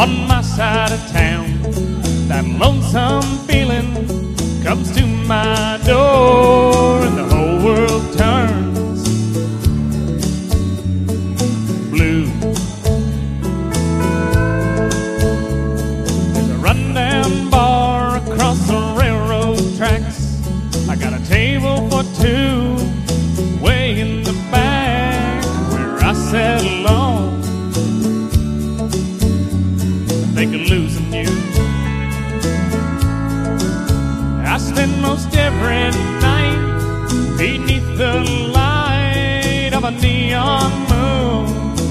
on my side of town. That lonesome feeling comes to my door, and the whole world turns blue. There's a rundown bar across the railroad tracks. I got a table for two way in the back where I sat alone, thinking losing you. I spend most every night beneath the light of a neon moon.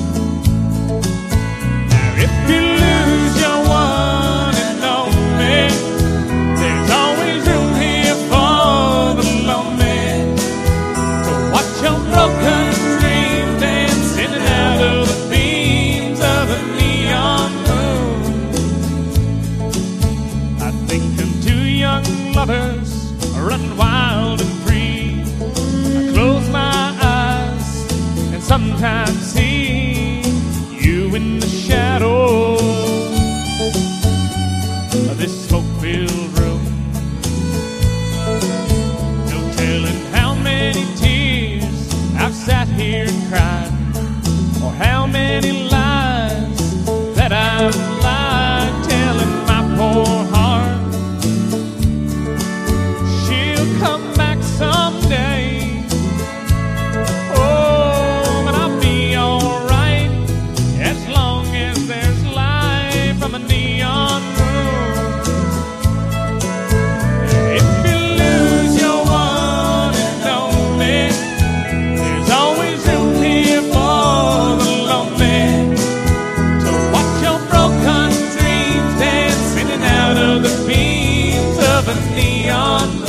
Now if you lose your one and only, there's always room here for the lonely to watch your broken dream dancing out of the beams of a neon moon. I think of two young lovers running wild and free. I close my eyes and sometimes see you in the shadow of this smoke-filled room. No telling how many tears I've sat here and cried, or how many lies that I've lied, telling my poor heart come back someday. Oh, but I'll be alright as long as there's light from a neon moon. If you lose your one and only, there's always room here for the lonely to watch your broken dreams dance in and out of the beams of a neon moon.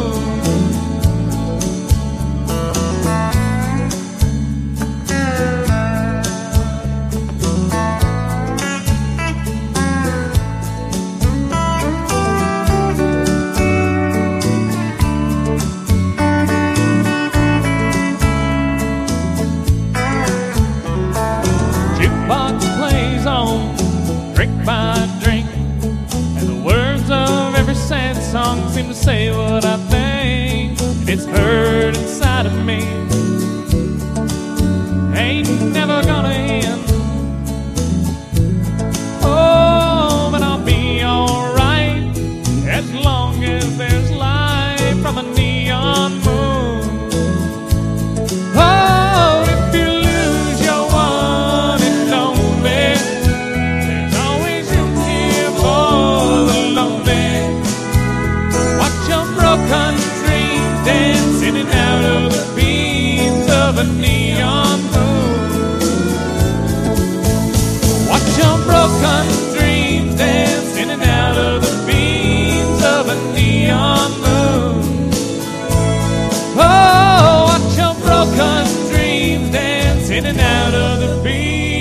Jukebox plays on drink by drink, and the words of every sad song seem to say what I think. It's heard inside of me, ain't never gonna end. Oh, but I'll be alright as long as there's light from a neon moon. Oh, if you lose your one and only, there's always room here for the lonely to watch your broken dreams dance in and out of the beams of a neon moon. Watch your broken dreams dance in and out of the beams of a neon moon. Oh, watch your broken dreams dance in and out of the beams